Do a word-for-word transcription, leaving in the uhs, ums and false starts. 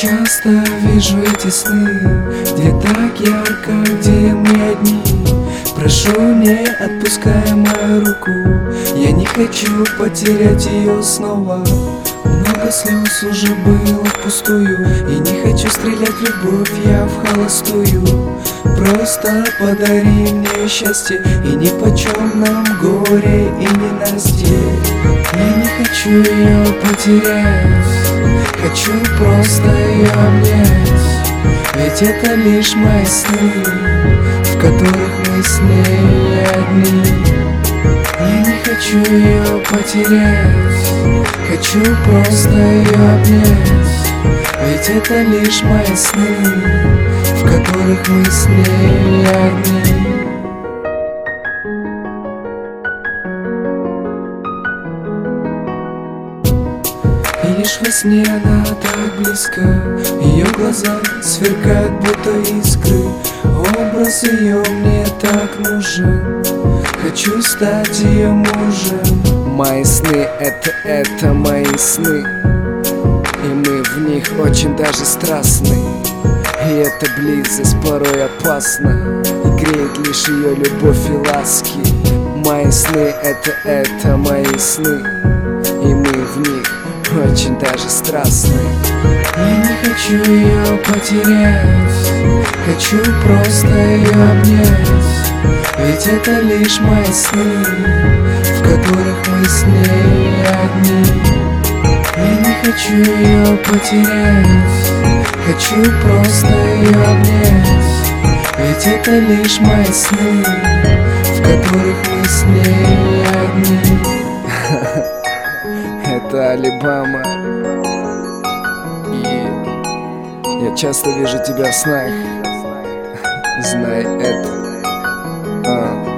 часто вижу эти сны, где так ярко, где мы одни. Прошу, не отпускай мою руку, я не хочу потерять ее снова. Много слез уже было впустую, и не хочу стрелять в любовь я в холостую. Просто подари мне счастье, и нипочем нам горе и ненастье. Я не хочу ее потерять, хочу просто ее обнять. Ведь это лишь мои сны, в которых мы с ней одни. Я не хочу ее потерять, хочу просто ее обнять. Ведь это лишь мои сны, в которых мы с ней одни. И лишь во сне она так близко, ее глаза сверкают будто искры. Образ ее мне так нужен, хочу стать ее мужем. Мои сны — это, это мои сны, и мы в них очень даже страстны. И эта близость порой опасна, и греет лишь ее любовь и ласки. Мои сны — это, это мои сны, и мы в них очень даже страстны. Я не хочу ее потерять, хочу просто ее обнять. Ведь это лишь мои сны, в которых мы с ней одни. Я не хочу ее потерять, хочу просто ее обнять. Ведь это лишь мои сны, в которых мы с ней одни. Это Алибама, и я часто вижу тебя в снах. Знай это. А.